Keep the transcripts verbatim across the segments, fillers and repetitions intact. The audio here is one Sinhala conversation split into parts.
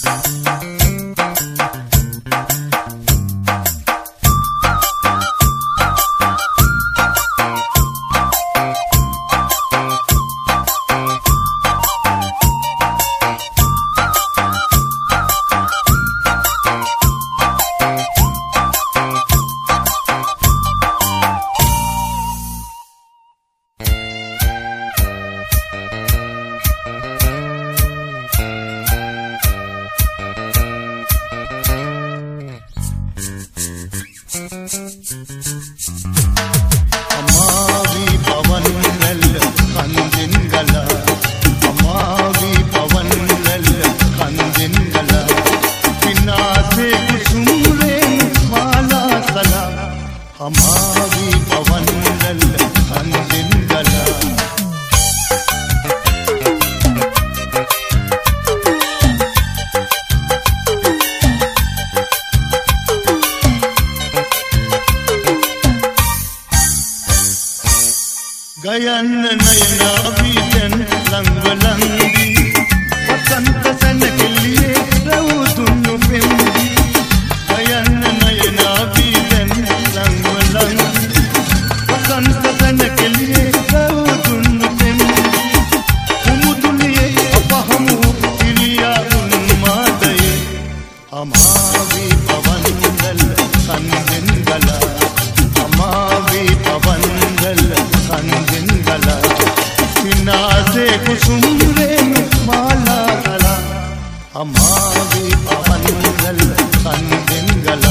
ගයන්න නයනාවියන් ලංවලන්දි වසන්ත සැනකෙලියේ රවුතුන්නු පෙම්දි ගයන්න නයනාවියන් ලංවලන්දි වසන්ත සැනකෙලියේ රවුතුන්නු පෙම්දි කුමුදුලියේ අපහමු පිරියා උන්මාදයේ අමාවි පවන්දල් කන්දෙන්ගලා අමාවි පවන්දල් කන්දෙන්ගලා සිනාසේ කුසුම්රෙන් මාලා ගලා අමාවි පවන්දල් කන්දෙන්ගලා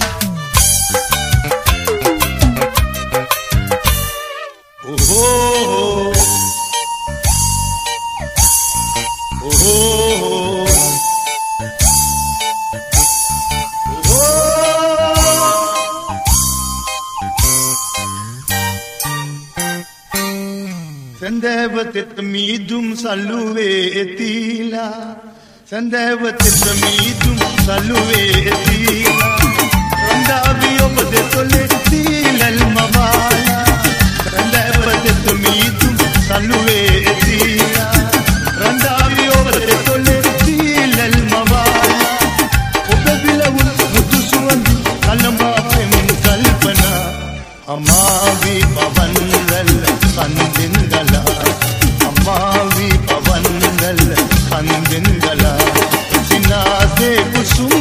ඕහෝ ඕහෝ සඳවතෙත් මීදුම් සල්ලුවේ එතිලා සඳවතෙත් මීදුම් සල්ලුවේ එතිලා රන්දාවි ඔබ දෙතොලේ තීලල් මවාලා සඳවතෙත් මීදුම් සල්ලුවේ එතිලා රන්දාවි ඔබ දෙතොලේ තීලල් මවාලා ඔබ විලවුන් මුතු සුවඳි කලඹා පෙම් කල්පනා අමාවි පවන්දල් කන්දෙන්ගලා අමාවි පවන්දල් කන්දෙන්ගලා සිනාසේ කුසුම්